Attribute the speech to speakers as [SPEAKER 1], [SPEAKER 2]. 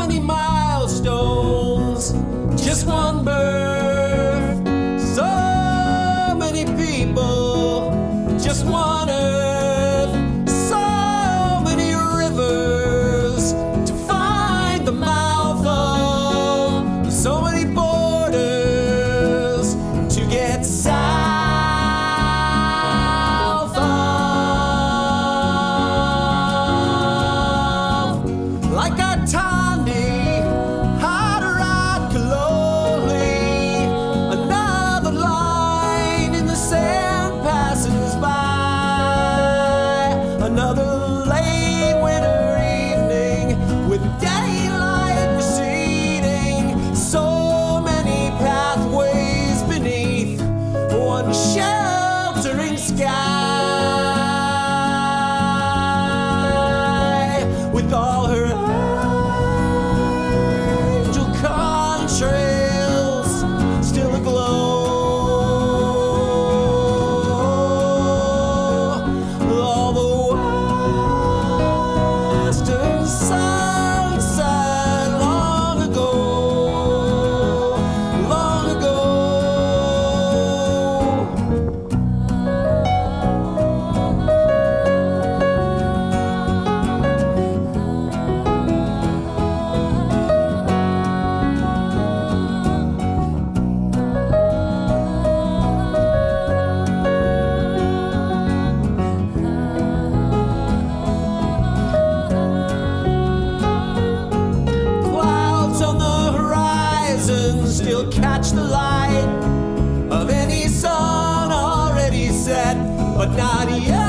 [SPEAKER 1] many milestones, just one birth. So many people, just one earth. So many rivers to find the mouth of. So many borders to get south of. Like a Tandi, Haderach, Kaloli, another line in the sand passes by. Another late winter evening with daylight receding. So many pathways beneath one sheltering sky, with all her angel contrails still aglow. All the western sunset long ago, long ago. Clouds on the horizon still catch the light of any sun already set, but not yet.